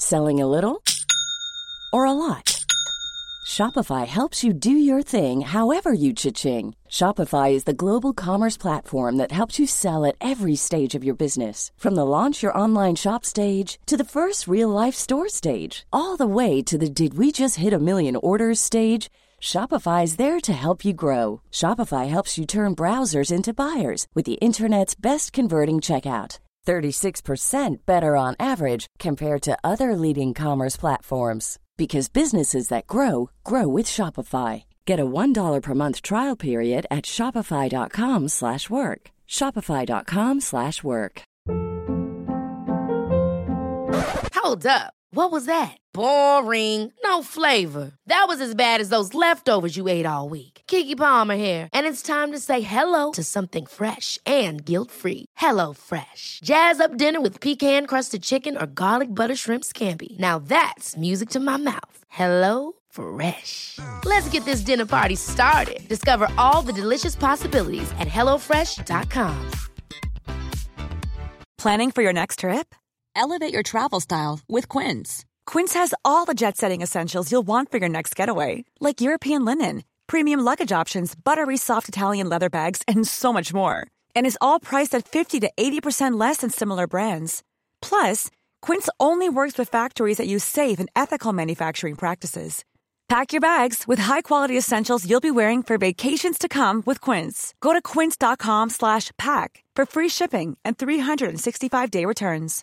Selling a little or a lot? Shopify helps you do your thing however you cha-ching. Shopify is the global commerce platform that helps you sell at every stage of your business. From the launch your online shop stage to the first real-life store stage, all the way to the did we just hit a million orders stage. Shopify is there to help you grow. Shopify helps you turn browsers into buyers with the internet's best converting checkout. 36% better on average compared to other leading commerce platforms. Because businesses that grow, grow with Shopify. Get a $1 per month trial period at shopify.com/work. Shopify.com/work. Hold up. What was that? Boring. No flavor. That was as bad as those leftovers you ate all week. Keke Palmer here, and it's time to say hello to something fresh and guilt-free. Hello Fresh. Jazz up dinner with pecan-crusted chicken or garlic butter shrimp scampi. Now that's music to my mouth. Hello Fresh. Let's get this dinner party started. Discover all the delicious possibilities at hellofresh.com. Planning for your next trip? Elevate your travel style with Quince. Quince has all the jet-setting essentials you'll want for your next getaway, like European linen, premium luggage options, buttery soft Italian leather bags, and so much more. And is all priced at 50 to 80% less than similar brands. Plus, Quince only works with factories that use safe and ethical manufacturing practices. Pack your bags with high-quality essentials you'll be wearing for vacations to come with Quince. Go to quince.com/pack for free shipping and 365-day returns.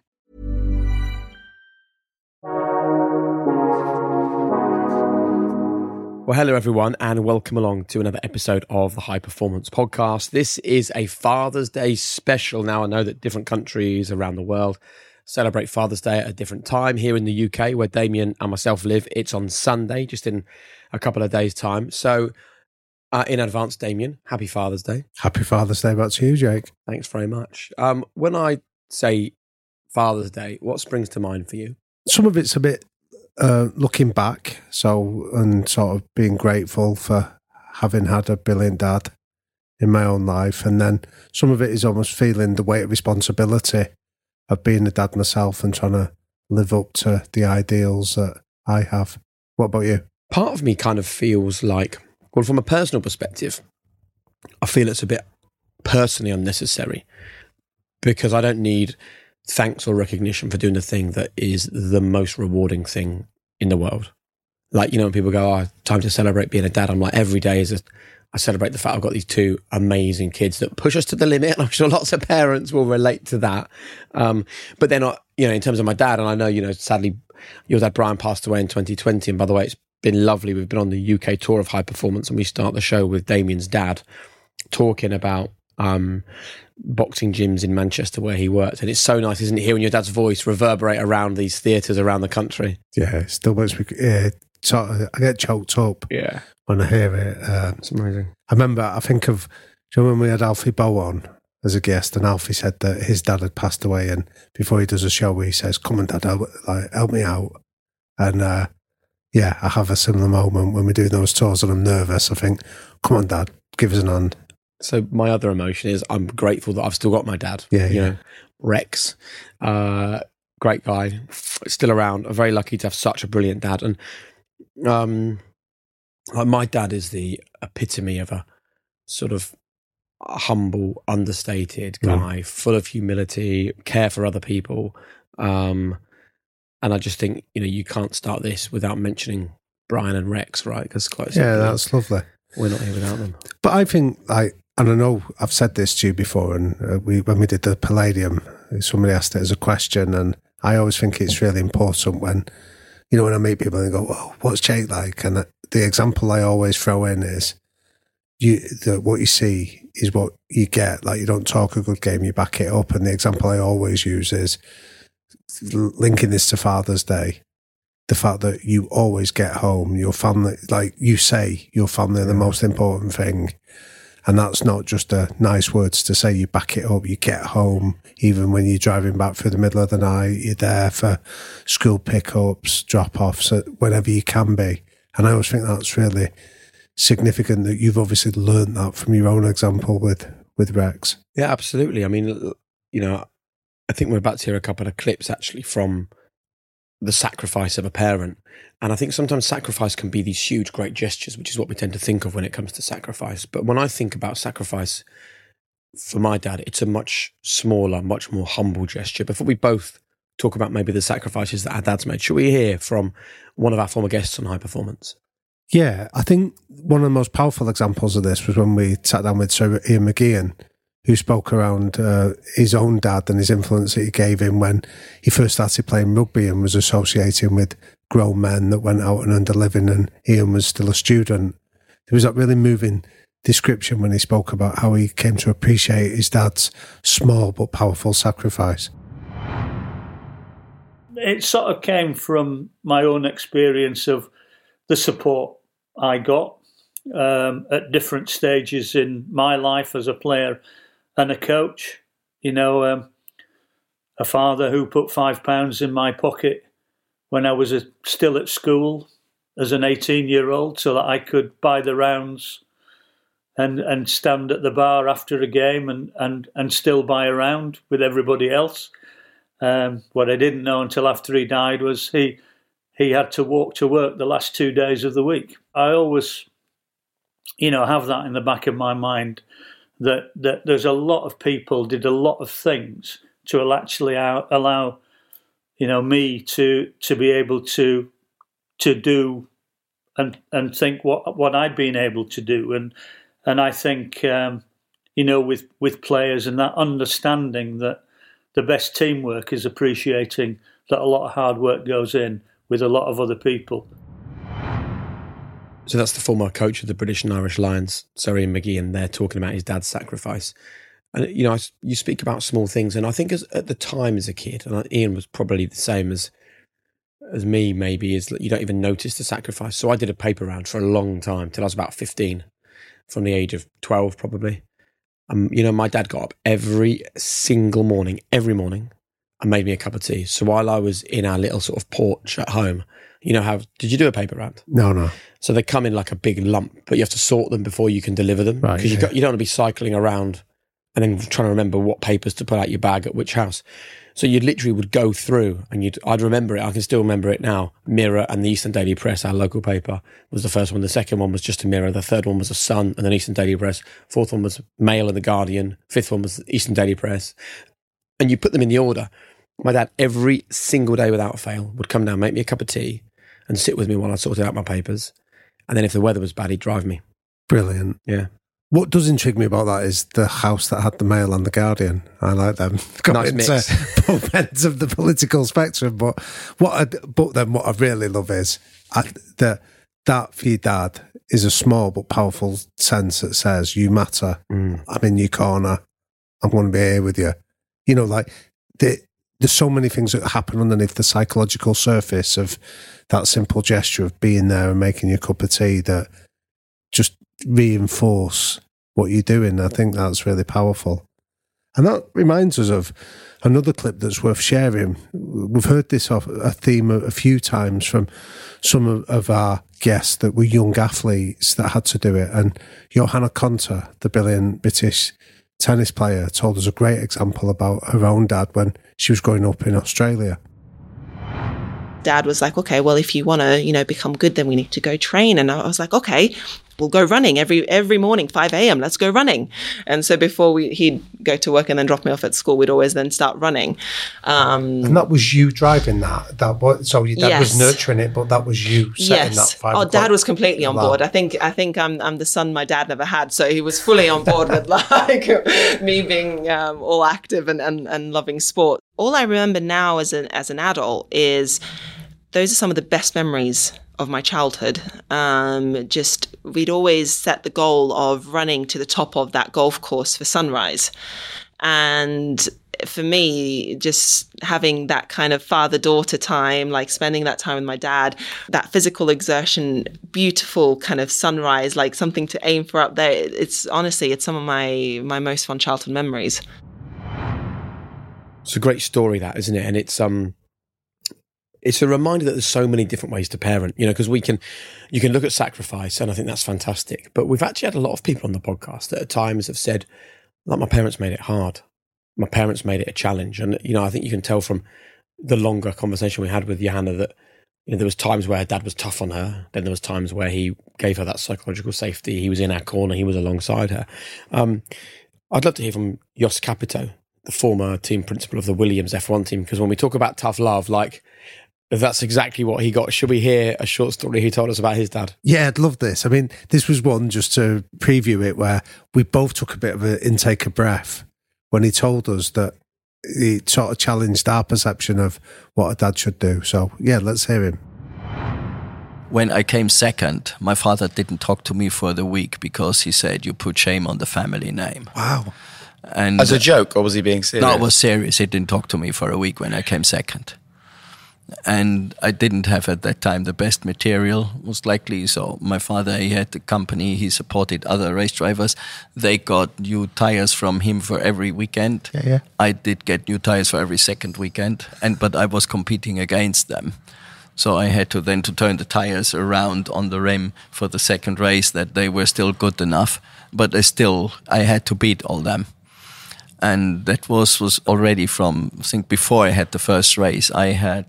Well, hello everyone, and welcome along to another episode of the High Performance Podcast. This is a Father's Day special. Now, I know that different countries around the world celebrate Father's Day at a different time. Here in the UK, where Damien and myself live, it's on Sunday, just in a couple of days' time. So, in advance, Damien, happy Father's Day. Happy Father's Day back to you, Jake. Thanks very much. When I say Father's Day, what springs to mind for you? Some of it's a bit looking back, and sort of being grateful for having had a brilliant dad in my own life, and then some of it is almost feeling the weight of responsibility of being a dad myself and trying to live up to the ideals that I have. What about you? Part of me kind of feels like, well, from a personal perspective, I feel it's a bit personally unnecessary because I don't need thanks or recognition for doing the thing that is the most rewarding thing in the world. Like, you know, when people go, oh, time to celebrate being a dad, I'm like, every day I celebrate the fact I've got these two amazing kids that push us to the limit. And I'm sure lots of parents will relate to that. But they're not, you know, in terms of my dad, and I know, you know, sadly, your dad Brian passed away in 2020. And by the way, it's been lovely. We've been on the UK tour of High Performance, and we start the show with Damien's dad talking about boxing gyms in Manchester where he worked, and it's so nice, isn't it, hearing your dad's voice reverberate around these theatres around the country. Yeah, it still makes me I get choked up when I hear it. It's amazing. I remember, I think of, do you remember we had Alfie Bow on as a guest, and Alfie said that his dad had passed away, and before he does a show he says, come on Dad, help me out. And I have a similar moment when we do those tours and I'm nervous. I think, come on Dad, give us an hand. So my other emotion is I'm grateful that I've still got my dad. You know, Rex, great guy, still around. I'm very lucky to have such a brilliant dad. And my dad is the epitome of a sort of humble, understated guy, full of humility, care for other people. And I just think, you know, you can't start this without mentioning Brian and Rex, right? Because that's lovely. We're not here without them. But I think, and I know I've said this to you before, and when we did the Palladium, somebody asked it as a question, and I always think it's really important when, you know, when I meet people and they go, oh, what's Jake like? And the example I always throw in is, what you see is what you get. Like, you don't talk a good game, you back it up. And the example I always use is, linking this to Father's Day, the fact that you always get home, your family, like you say, your family are the most important thing. And that's not just nice words to say, you back it up, you get home, even when you're driving back through the middle of the night, you're there for school pickups, drop-offs, whenever you can be. And I always think that's really significant that you've obviously learned that from your own example with Rex. Yeah, absolutely. I mean, you know, I think we're about to hear a couple of clips actually from the sacrifice of a parent. And I think sometimes sacrifice can be these huge, great gestures, which is what we tend to think of when it comes to sacrifice. But when I think about sacrifice for my dad, it's a much smaller, much more humble gesture. Before we both talk about maybe the sacrifices that our dads made, should we hear from one of our former guests on High Performance? Yeah, I think one of the most powerful examples of this was when we sat down with Sir Ian McGeehan, who spoke around his own dad and his influence that he gave him when he first started playing rugby and was associating with grown men that went out and earned a living, and Ian was still a student. There was that really moving description when he spoke about how he came to appreciate his dad's small but powerful sacrifice. It sort of came from my own experience of the support I got at different stages in my life as a player and a coach. You know, a father who put £5 in my pocket when I was still at school as an 18-year-old so that I could buy the rounds and stand at the bar after a game and still buy a round with everybody else. What I didn't know until after he died was he had to walk to work the last 2 days of the week. I always, have that in the back of my mind, that there's a lot of people did a lot of things to actually allow me to be able to do and think what I'd been able to do. And I think, with players and that understanding that the best teamwork is appreciating that a lot of hard work goes in with a lot of other people. So that's the former coach of the British and Irish Lions, Sir Ian McGeehan, there talking about his dad's sacrifice. And, you speak about small things, and I think at the time as a kid, and Ian was probably the same as me maybe, is that you don't even notice the sacrifice. So I did a paper round for a long time, till I was about 15, from the age of 12 probably. My dad got up every single morning, and made me a cup of tea. So while I was in our little sort of porch at home, did you do a paper round? No. So they come in like a big lump, but you have to sort them before you can deliver them. Right. Because you don't want to be cycling around and then trying to remember what papers to put out your bag at which house. So you literally would go through and I'd remember it. I can still remember it now. Mirror and the Eastern Daily Press, our local paper, was the first one. The second one was just a Mirror. The third one was a Sun and an Eastern Daily Press. Fourth one was Mail and the Guardian. Fifth one was the Eastern Daily Press. And you put them in the order. My dad, every single day without fail, would come down, make me a cup of tea and sit with me while I sorted out my papers. And then if the weather was bad, he'd drive me. Brilliant. Yeah. What does intrigue me about that is the house that had the Mail and the Guardian. I like them. Nice mix. Both ends of the political spectrum. But what I really love is that for your dad is a small but powerful sense that says, you matter. I'm in your corner. I'm going to be here with you. There's so many things that happen underneath the psychological surface of that simple gesture of being there and making your cup of tea that just reinforce what you're doing. I think that's really powerful. And that reminds us of another clip that's worth sharing. We've heard this off a theme a few times from some of our guests that were young athletes that had to do it. And Johanna Konta, the brilliant British tennis player, told us a great example about her own dad when she was growing up in Australia. Dad was like, okay, well, if you want to, become good, then we need to go train. And I was like, okay, we'll go running every morning, 5 a.m. Let's go running. And so before he'd go to work and then drop me off at school, we'd always then start running. And that was you driving that? So your dad was nurturing it, but that was you setting that 5 o'clock? Dad was completely on board. I think I'm the son my dad never had. So he was fully on board with me being all active and loving sport. All I remember now as an adult is those are some of the best memories of my childhood. We'd always set the goal of running to the top of that golf course for sunrise. And for me, just having that kind of father-daughter time, like spending that time with my dad, that physical exertion, beautiful kind of sunrise, like something to aim for up there. It's some of my most fun childhood memories. It's a great story, that, isn't it? And it's a reminder that there's so many different ways to parent, because you can look at sacrifice, and I think that's fantastic. But we've actually had a lot of people on the podcast that at times have said, like, my parents made it hard. My parents made it a challenge. And, I think you can tell from the longer conversation we had with Johanna that there was times where her dad was tough on her. Then there was times where he gave her that psychological safety. He was in our corner. He was alongside her. I'd love to hear from Jost Capito, the former team principal of the Williams F1 team, because when we talk about tough love, like, that's exactly what he got. Should we hear a short story he told us about his dad? Yeah, I'd love this. I mean, this was one, just to preview it, where we both took a bit of an intake of breath when he told us that he sort of challenged our perception of what a dad should do. So, yeah, let's hear him. When I came second, my father didn't talk to me for the week because he said, you put shame on the family name. Wow. And as a joke, or was he being serious? No, it was serious. He didn't talk to me for a week when I came second. And I didn't have at that time the best material, most likely. So my father, he had the company, he supported other race drivers. They got new tires from him for every weekend. Yeah. I did get new tires for every second weekend, but I was competing against them. So I had to turn the tires around on the rim for the second race, that they were still good enough. But I had to beat all them. And that was already from, I think, before I had the first race. I had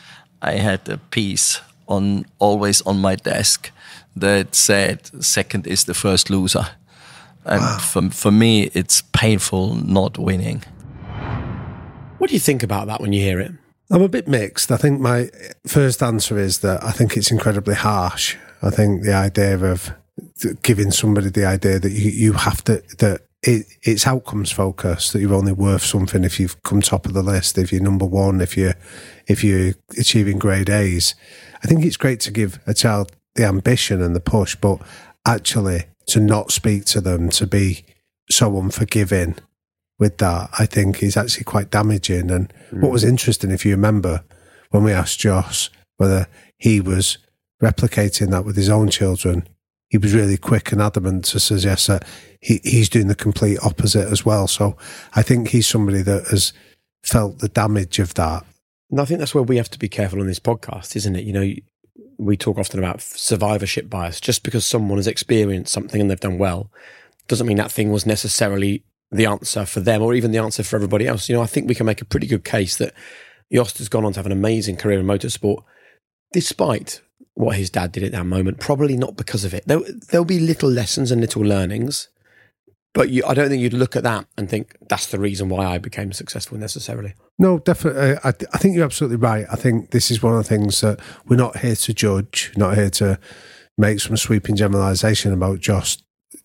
a piece always on my desk that said, second is the first loser. And wow. For me, it's painful not winning. What do you think about that when you hear it? I'm a bit mixed. I think my first answer is that I think it's incredibly harsh. I think the idea of giving somebody the idea that you have to, that it's outcomes focused, that you're only worth something if you've come top of the list, if you're number one, if you're achieving grade A's. I think it's great to give a child the ambition and the push, but actually to not speak to them, to be so unforgiving with that, I think is actually quite damaging. And what was interesting, if you remember, when we asked Josh whether he was replicating that with his own children, he was really quick and adamant to suggest that he's doing the complete opposite as well. So I think he's somebody that has felt the damage of that. And I think that's where we have to be careful on this podcast, isn't it? We talk often about survivorship bias. Just because someone has experienced something and they've done well doesn't mean that thing was necessarily the answer for them or even the answer for everybody else. I think we can make a pretty good case that Jost has gone on to have an amazing career in motorsport, despite what his dad did at that moment. Probably not because of it. There'll be little lessons and little learnings, but I don't think you'd look at that and think that's the reason why I became successful necessarily. No, definitely. I think you're absolutely right. I think this is one of the things that we're not here to judge, not here to make some sweeping generalisation about Jost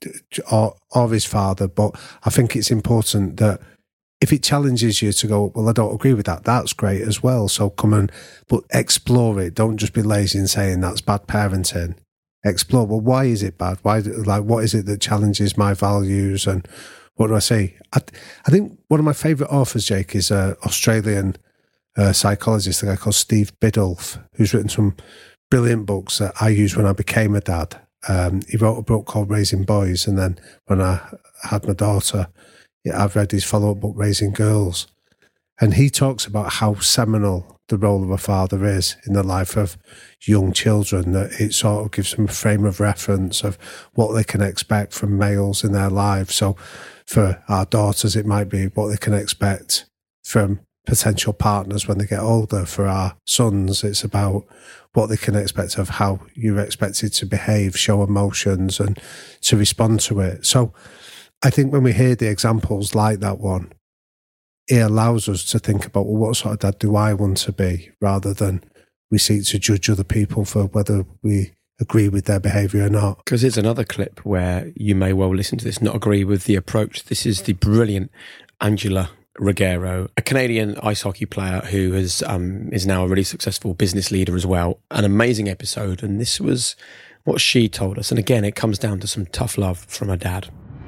or his father, but I think it's important that if it challenges you to go, well, I don't agree with that, that's great as well. So but explore it. Don't just be lazy in saying that's bad parenting. Explore, well, why is it bad? What is it that challenges my values? And what do I say? I think one of my favourite authors, Jake, is an Australian psychologist, a guy called Steve Biddulph, who's written some brilliant books that I used when I became a dad. He wrote a book called Raising Boys, and then when I had my daughter, I've read his follow-up book, Raising Girls. And he talks about how seminal the role of a father is in the life of young children, that it sort of gives them a frame of reference of what they can expect from males in their lives. So for our daughters, it might be what they can expect from potential partners when they get older. For our sons, it's about what they can expect of how you're expected to behave, show emotions, and to respond to it. So I think when we hear the examples like that one, it allows us to think about, well, what sort of dad do I want to be, rather than we seek to judge other people for whether we agree with their behaviour or not. Because here's another clip where you may well listen to this, not agree with the approach. This is the brilliant Angela Ruggiero, a Canadian ice hockey player who is now a really successful business leader as well. An amazing episode, and this was what she told us. And again, it comes down to some tough love from her dad.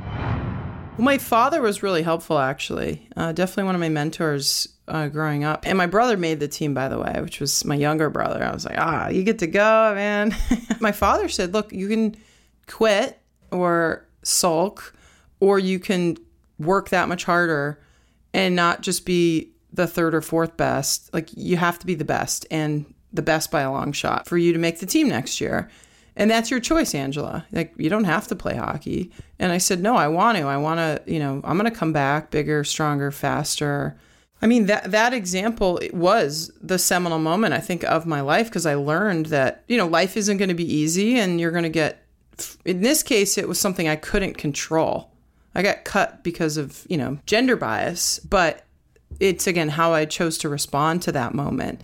My father was really helpful, actually. Definitely one of my mentors growing up. And my brother made the team, by the way, which was my younger brother. I was like, you get to go, man. My father said, look, you can quit or sulk, or you can work that much harder and not just be the third or fourth best. Like, you have to be the best, and the best by a long shot, for you to make the team next year. And that's your choice, Angela. Like, you don't have to play hockey. And I said, no, I want to, I'm going to come back bigger, stronger, faster. I mean, that example was the seminal moment, I think, of my life, because I learned that, life isn't going to be easy, and you're going to get, in this case, it was something I couldn't control. I got cut because of, gender bias, but it's, again, how I chose to respond to that moment.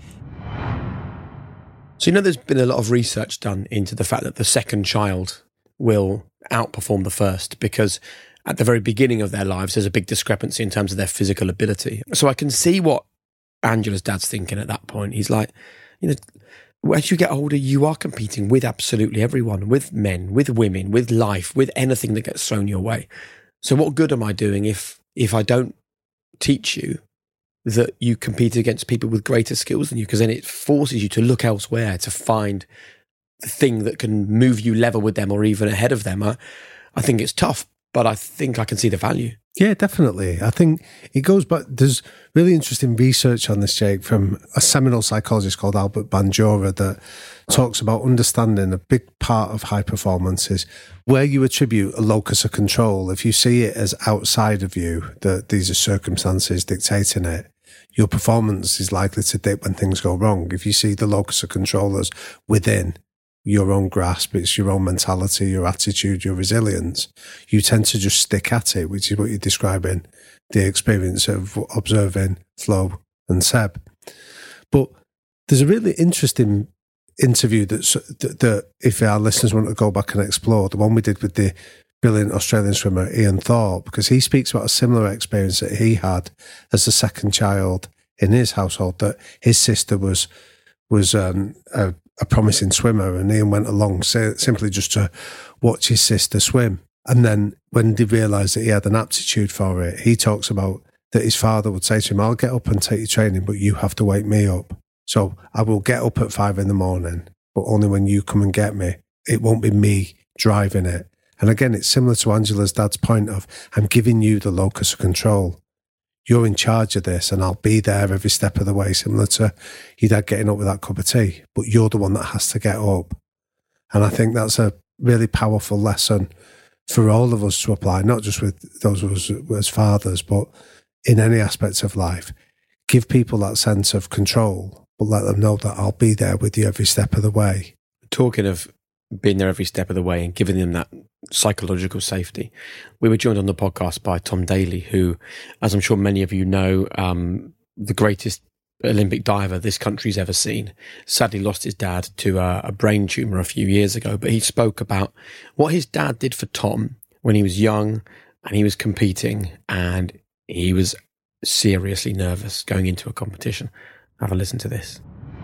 So, there's been a lot of research done into the fact that the second child will outperform the first, because at the very beginning of their lives, there's a big discrepancy in terms of their physical ability. So I can see what Angela's dad's thinking at that point. He's like, as you get older, you are competing with absolutely everyone, with men, with women, with life, with anything that gets thrown your way. So what good am I doing if I don't teach you that you compete against people with greater skills than you? Because then it forces you to look elsewhere to find the thing that can move you level with them or even ahead of them. I think it's tough, but I think I can see the value. Yeah, definitely. I think it goes back. There's really interesting research on this, Jake, from a seminal psychologist called Albert Bandura that talks about understanding a big part of high performance is where you attribute a locus of control. If you see it as outside of you, that these are circumstances dictating it, your performance is likely to dip when things go wrong. If you see the locus of control as within your own grasp, it's your own mentality, your attitude, your resilience, you tend to just stick at it, which is what you're describing, the experience of observing Flo and Seb. But there's a really interesting interview that if our listeners want to go back and explore, the one we did with the brilliant Australian swimmer Ian Thorpe, because he speaks about a similar experience that he had as the second child in his household, that his sister was a promising swimmer, and Ian went along simply just to watch his sister swim. And then when he realised that he had an aptitude for it, he talks about that his father would say to him, I'll get up and take you training, but you have to wake me up. So I will get up at 5 a.m, but only when you come and get me. It won't be me driving it. And again, it's similar to Angela's dad's point of, I'm giving you the locus of control. You're in charge of this, and I'll be there every step of the way, similar to your dad getting up with that cup of tea, but you're the one that has to get up. And I think that's a really powerful lesson for all of us to apply, not just with those of us as fathers, but in any aspects of life. Give people that sense of control, but let them know that I'll be there with you every step of the way. Talking of being there every step of the way and giving them that psychological safety, we were joined on the podcast by Tom Daley, who, as I'm sure many of you know, the greatest Olympic diver this country's ever seen, sadly lost his dad to a brain tumour a few years ago. But he spoke about what his dad did for Tom when he was young and he was competing, and he was seriously nervous going into a competition. Have a listen to this.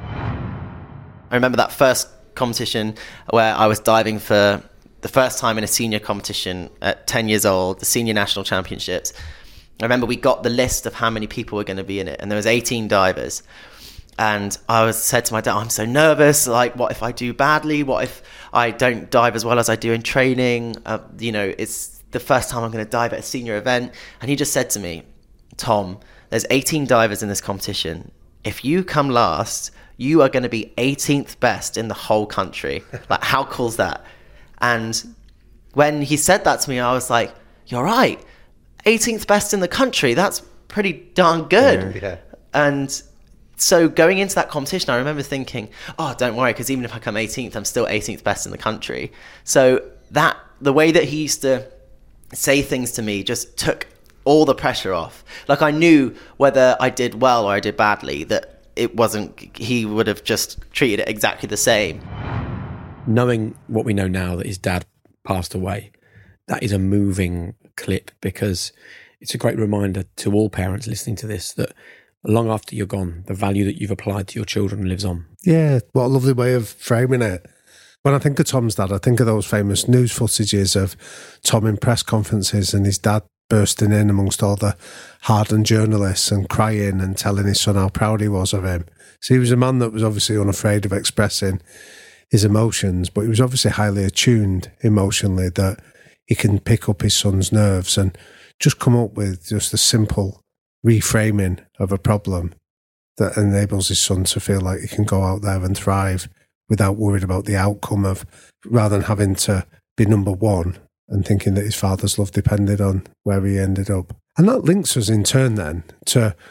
I remember that first competition where I was diving for the first time in a senior competition at 10 years old, the senior national championships. I remember we got the list of how many people were going to be in it, and there was 18 divers. And I said to my dad, I'm so nervous. Like, what if I do badly? What if I don't dive as well as I do in training? It's the first time I'm going to dive at a senior event. And he just said to me, Tom, there's 18 divers in this competition. If you come last, you are going to be 18th best in the whole country. Like, how cool is that? And when he said that to me, I was like, you're right. 18th best in the country. That's pretty darn good. Yeah. And so going into that competition, I remember thinking, oh, don't worry, because even if I come 18th, I'm still 18th best in the country. So the way that he used to say things to me just took all the pressure off. Like, I knew whether I did well or I did badly, that he would have just treated it exactly the same. Knowing what we know now, that his dad passed away, that is a moving clip, because it's a great reminder to all parents listening to this that long after you're gone, the value that you've applied to your children lives on. Yeah, what a lovely way of framing it. When I think of Tom's dad, I think of those famous news footages of Tom in press conferences and his dad bursting in amongst all the hardened journalists and crying and telling his son how proud he was of him. So he was a man that was obviously unafraid of expressing his emotions, but he was obviously highly attuned emotionally, that he can pick up his son's nerves and just come up with just a simple reframing of a problem that enables his son to feel like he can go out there and thrive without worried about the outcome of, rather than having to be number one and thinking that his father's love depended on where he ended up. And that links us in turn then to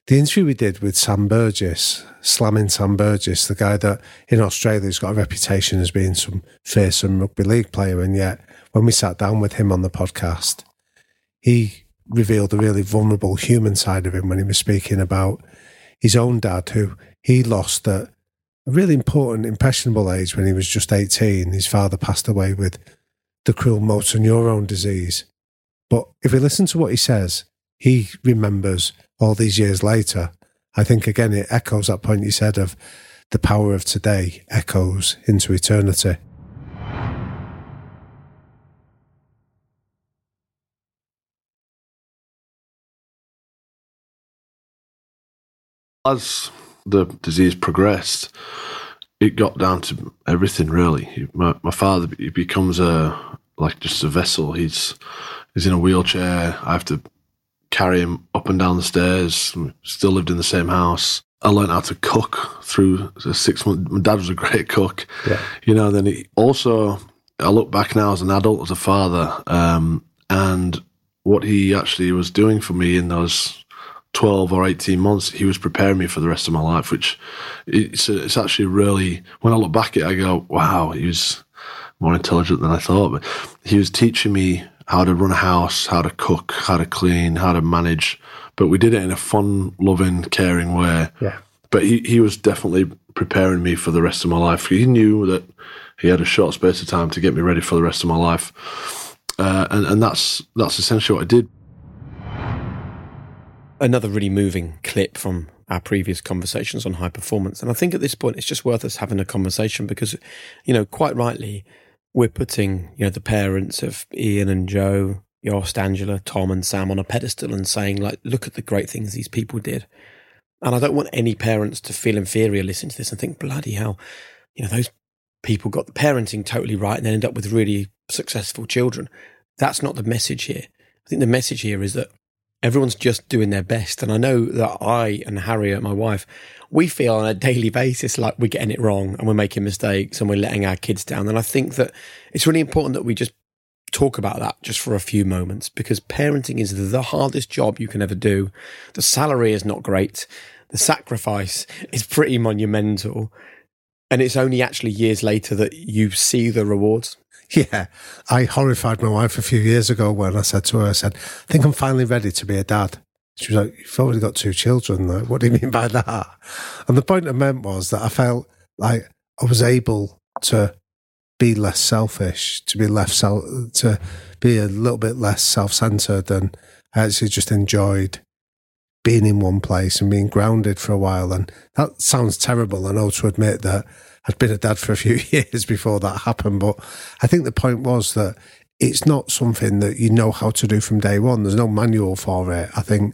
The interview we did with Sam Burgess, slamming Sam Burgess, the guy that in Australia has got a reputation as being some fearsome rugby league player, and yet when we sat down with him on the podcast, he revealed a really vulnerable human side of him when he was speaking about his own dad, who he lost at a really important, impressionable age when he was just 18. His father passed away with the cruel motor neurone disease. But if we listen to what he says, he remembers all these years later. I think, again, it echoes that point you said of the power of today echoes into eternity. As the disease progressed, it got down to everything, really. My father, he becomes just a vessel. He's in a wheelchair. I have to carry him up and down the stairs. We still lived in the same house. I learned how to cook through the 6 months. My dad was a great cook. Yeah. Then I look back now as an adult, as a father, and what he actually was doing for me in those 12 or 18 months, he was preparing me for the rest of my life, which it's actually really, when I look back at it, I go, wow, he was more intelligent than I thought. But he was teaching me how to run a house, how to cook, how to clean, how to manage. But we did it in a fun, loving, caring way. Yeah. But he was definitely preparing me for the rest of my life. He knew that he had a short space of time to get me ready for the rest of my life. And that's essentially what I did. Another really moving clip from our previous conversations on high performance. And I think at this point, it's just worth us having a conversation because, quite rightly, we're putting, the parents of Ian and Joe, Jost, Angela, Tom and Sam on a pedestal and saying, look at the great things these people did. And I don't want any parents to feel inferior listening to this and think, bloody hell, those people got the parenting totally right and then end up with really successful children. That's not the message here. I think the message here is that everyone's just doing their best. And I know that I and Harriet, my wife, we feel on a daily basis like we're getting it wrong and we're making mistakes and we're letting our kids down. And I think that it's really important that we just talk about that just for a few moments, because parenting is the hardest job you can ever do. The salary is not great. The sacrifice is pretty monumental. And it's only actually years later that you see the rewards. Yeah, I horrified my wife a few years ago when I said to her, I think I'm finally ready to be a dad. She was like, you've already got 2 children. Like, what do you mean by that? And the point I meant was that I felt like I was able to be less selfish, to be a little bit less self-centered, and I actually just enjoyed being in one place and being grounded for a while. And that sounds terrible, I know, to admit that I'd been a dad for a few years before that happened, but I think the point was that it's not something that you know how to do from day one. There's no manual for it. I think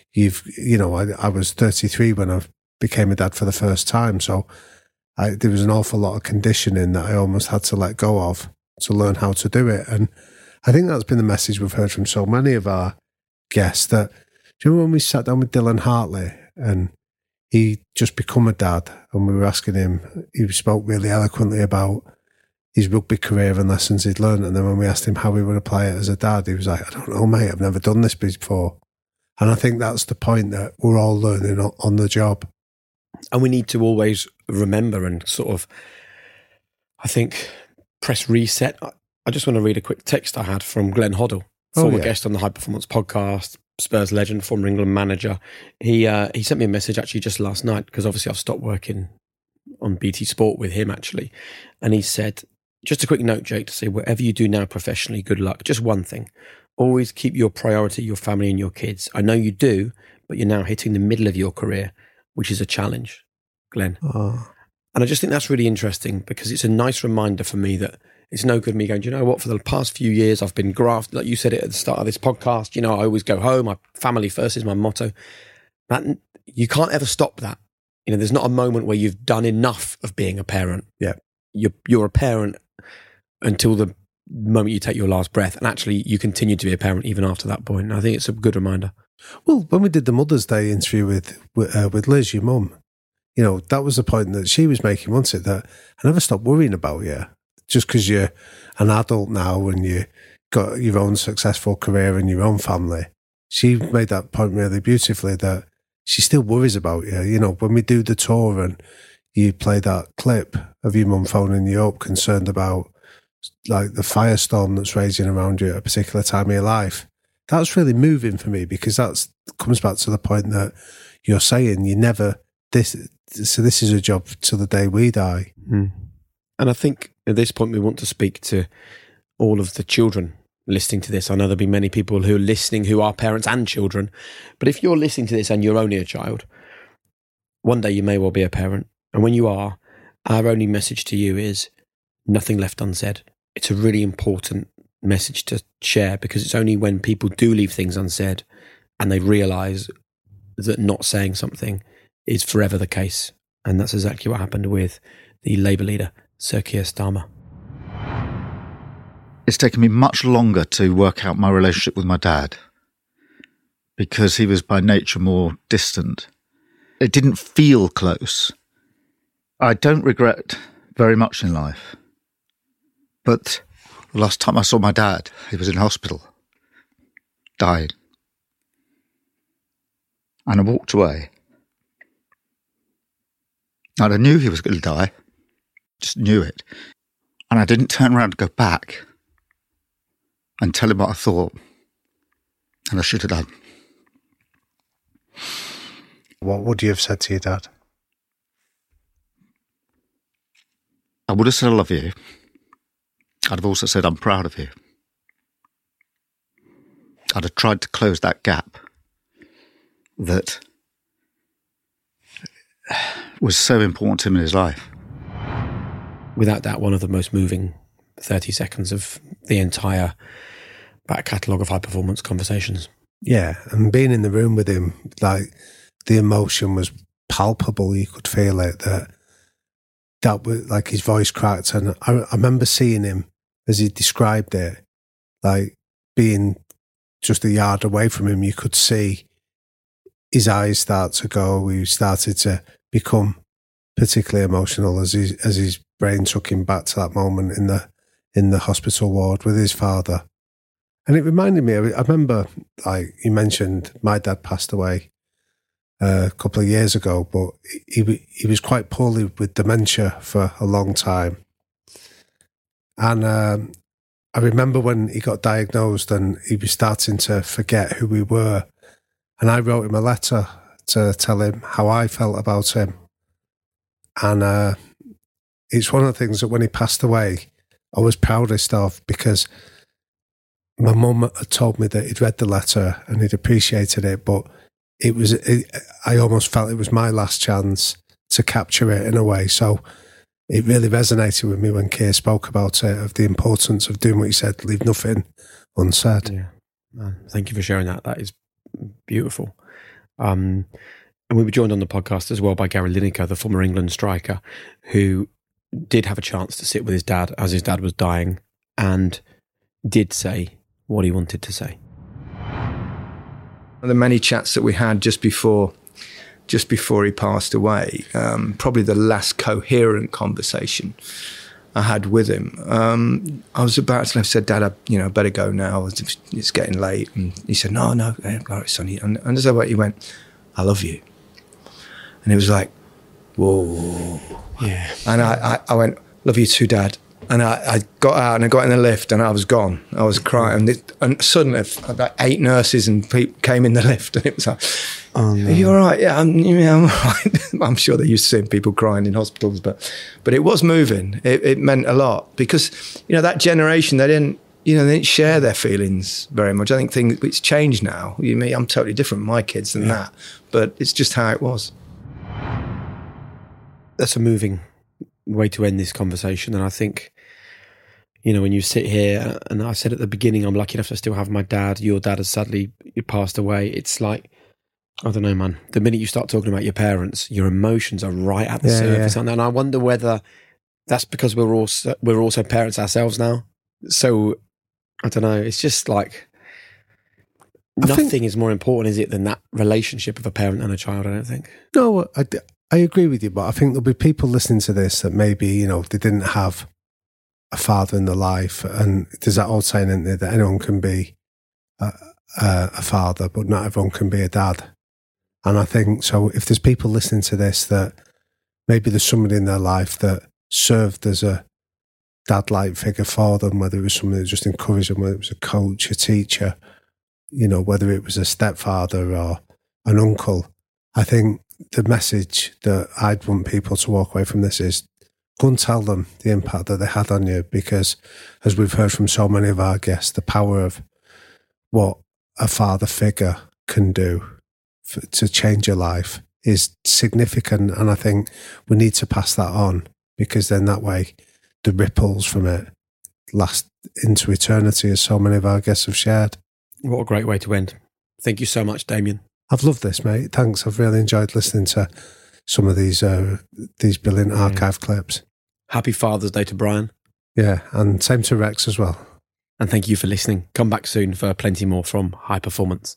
I was 33 when I became a dad for the first time, so there was an awful lot of conditioning that I almost had to let go of to learn how to do it. And I think that's been the message we've heard from so many of our guests. That, do you remember when we sat down with Dylan Hartley and he just become a dad, and we were asking him, he spoke really eloquently about his rugby career and lessons he'd learned. And then when we asked him how he would apply it as a dad, he was like, I don't know, mate, I've never done this before. And I think that's the point, that we're all learning on the job. And we need to always remember and sort of, I think, press reset. I just want to read a quick text I had from Glenn Hoddle, former guest on the High Performance podcast, Spurs legend, former England manager. He sent me a message actually just last night, because obviously I've stopped working on BT Sport with him actually. And he said, just a quick note, Jake, to say, whatever you do now professionally, good luck. Just one thing, always keep your priority your family and your kids. I know you do, but you're now hitting the middle of your career, which is a challenge, Glenn. Oh. And I just think that's really interesting, because it's a nice reminder for me that it's no good me going, do you know what, for the past few years I've been grafted, like you said it at the start of this podcast, I always go home, my family first is my motto. That, you can't ever stop that. There's not a moment where you've done enough of being a parent. Yeah. You're a parent until the moment you take your last breath, and actually you continue to be a parent even after that point. And I think it's a good reminder. Well, when we did the Mother's Day interview with Liz, your mum, that was the point that she was making, wasn't it? That I never stopped worrying about you. Just because you're an adult now and you got your own successful career and your own family. She made that point really beautifully, that she still worries about you. You know, when we do the tour and you play that clip of your mum phoning you up, concerned about like the firestorm that's raging around you at a particular time of your life, that's really moving for me, because that comes back to the point that you're saying this is a job till the day we die. And I think at this point we want to speak to all of the children listening to this. I know there'll be many people who are listening who are parents and children, but if you're listening to this and you're only a child, one day you may well be a parent. And when you are, our only message to you is nothing left unsaid. It's a really important message to share, because it's only when people do leave things unsaid and they realise that not saying something is forever the case. And that's exactly what happened with the Labour leader, Sir Keir Starmer. It's taken me much longer to work out my relationship with my dad, because he was by nature more distant. It didn't feel close. I don't regret very much in life. But the last time I saw my dad, he was in hospital, dying. And I walked away. And I knew he was going to die. Just knew it. And I didn't turn around to go back and tell him what I thought. And I should have done. What would you have said to your dad? I would have said I love you. I'd have also said I'm proud of you. I'd have tried to close that gap that was so important to him in his life. Without doubt, one of the most moving 30 seconds of the entire back catalogue of High Performance Conversations. Yeah, and being in the room with him, like, the emotion was palpable. You could feel it, that was like his voice cracked. And I remember seeing him as he described it, like being just a yard away from him. You could see his eyes start to go. He started to become particularly emotional as his brain took him back to that moment in the hospital ward with his father. And it reminded me, I remember, like you mentioned, my dad passed away a couple of years ago, but he was quite poorly with dementia for a long time. And I remember when he got diagnosed and he was starting to forget who we were. And I wrote him a letter to tell him how I felt about him. And it's one of the things that when he passed away, I was proudest of, because my mum had told me that he'd read the letter and he'd appreciated it, but I almost felt it was my last chance to capture it in a way. So it really resonated with me when Keir spoke about it, of the importance of doing what he said, leave nothing unsaid. Yeah, man, thank you for sharing that. That is beautiful. And we were joined on the podcast as well by Gary Lineker, the former England striker, who did have a chance to sit with his dad as his dad was dying and did say what he wanted to say. The many chats that we had just before he passed away, probably the last coherent conversation I had with him. I was about to, I said, Dad, I better go now. It's getting late. And he said, no, all right, Sonny. And as he went, I love you. And it was like, whoa. Yeah. And I went, love you too, Dad. And I got out and I got in the lift and I was gone. I was crying. And suddenly about 8 nurses and people came in the lift and it was like, oh, no. Are you all right? Yeah, I'm all right. I'm sure they're used to seeing people crying in hospitals, but it was moving. It meant a lot because, that generation, they didn't share their feelings very much. I think it's changed now. I'm totally different, my kids, than that. But it's just how it was. That's a moving way to end this conversation. And I think, when you sit here, and I said at the beginning, I'm lucky enough to still have my dad. Your dad has sadly passed away. It's like, I don't know, man. The minute you start talking about your parents, your emotions are right at the surface. Yeah. And I wonder whether that's because we're also parents ourselves now. So, I don't know. It's just like, nothing is more important, is it, than that relationship of a parent and a child, I don't think. No, I agree with you, but I think there'll be people listening to this that maybe, they didn't have a father in their life. And there's that old saying, isn't there, that anyone can be a father, but not everyone can be a dad. And I think, so if there's people listening to this that maybe there's somebody in their life that served as a dad-like figure for them, whether it was somebody that just encouraged them, whether it was a coach, a teacher, you know, whether it was a stepfather or an uncle, I think the message that I'd want people to walk away from this is go and tell them the impact that they had on you, because as we've heard from so many of our guests, the power of what a father figure can do to change your life is significant. And I think we need to pass that on, because then that way the ripples from it last into eternity, as so many of our guests have shared. What a great way to end. Thank you so much, Damien. I've loved this, mate. Thanks. I've really enjoyed listening to some of these brilliant archive clips. Happy Father's Day to Brian. Yeah, and same to Rex as well. And thank you for listening. Come back soon for plenty more from High Performance.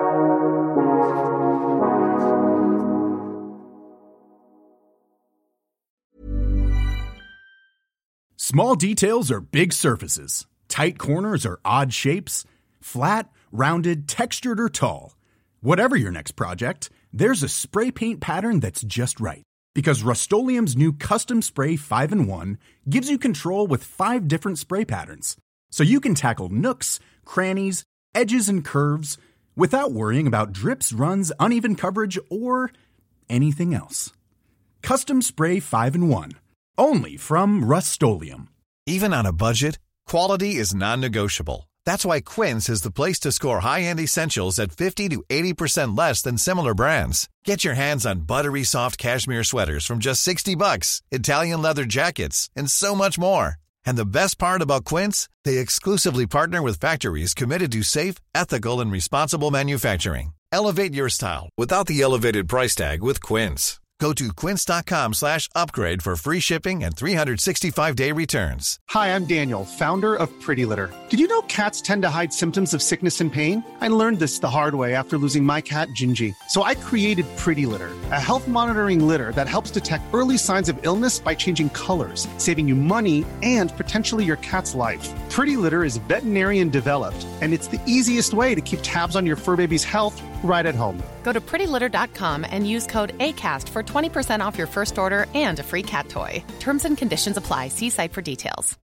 Small details are big surfaces. Tight corners are odd shapes. Flat, rounded, textured, or tall. Whatever your next project, there's a spray paint pattern that's just right. Because Rust-Oleum's new Custom Spray 5-in-1 gives you control with 5 different spray patterns. So you can tackle nooks, crannies, edges, and curves without worrying about drips, runs, uneven coverage, or anything else. Custom Spray 5-in-1. Only from Rust-Oleum. Even on a budget, quality is non-negotiable. That's why Quince is the place to score high-end essentials at 50 to 80% less than similar brands. Get your hands on buttery soft cashmere sweaters from just $60, Italian leather jackets, and so much more. And the best part about Quince, they exclusively partner with factories committed to safe, ethical, and responsible manufacturing. Elevate your style without the elevated price tag with Quince. Go to quince.com/upgrade for free shipping and 365-day returns. Hi, I'm Daniel, founder of Pretty Litter. Did you know cats tend to hide symptoms of sickness and pain? I learned this the hard way after losing my cat, Gingy. So I created Pretty Litter, a health monitoring litter that helps detect early signs of illness by changing colors, saving you money and potentially your cat's life. Pretty Litter is veterinarian developed, and it's the easiest way to keep tabs on your fur baby's health right at home. Go to prettylitter.com and use code ACAST for 20% off your first order and a free cat toy. Terms and conditions apply. See site for details.